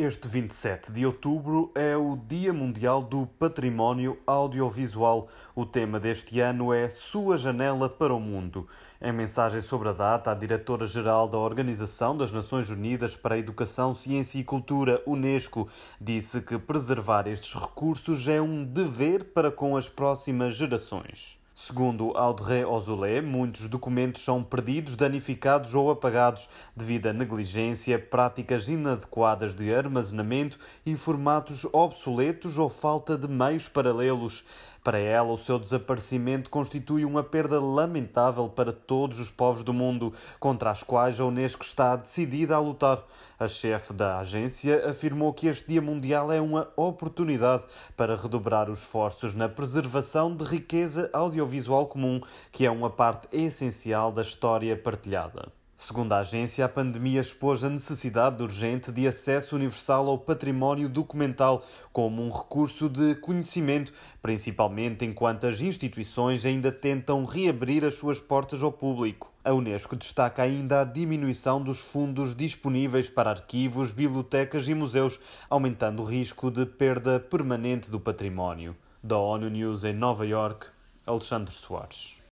Este 27 de outubro é o Dia Mundial do Património Audiovisual. O tema deste ano é Sua Janela para o Mundo. Em mensagem sobre a data, a diretora-geral da Organização das Nações Unidas para a Educação, Ciência e Cultura, Unesco, disse que preservar estes recursos é um dever para com as próximas gerações. Segundo Audrey Azoulay, muitos documentos são perdidos, danificados ou apagados devido à negligência, práticas inadequadas de armazenamento e formatos obsoletos ou falta de meios paralelos. Para ela, o seu desaparecimento constitui uma perda lamentável para todos os povos do mundo, contra as quais a Unesco está decidida a lutar. A chefe da agência afirmou que este Dia Mundial é uma oportunidade para redobrar os esforços na preservação de riqueza audiovisual comum, que é uma parte essencial da história partilhada. Segundo a agência, a pandemia expôs a necessidade urgente de acesso universal ao património documental como um recurso de conhecimento, principalmente enquanto as instituições ainda tentam reabrir as suas portas ao público. A Unesco destaca ainda a diminuição dos fundos disponíveis para arquivos, bibliotecas e museus, aumentando o risco de perda permanente do património. Da ONU News em Nova Iorque, Alexandre Soares.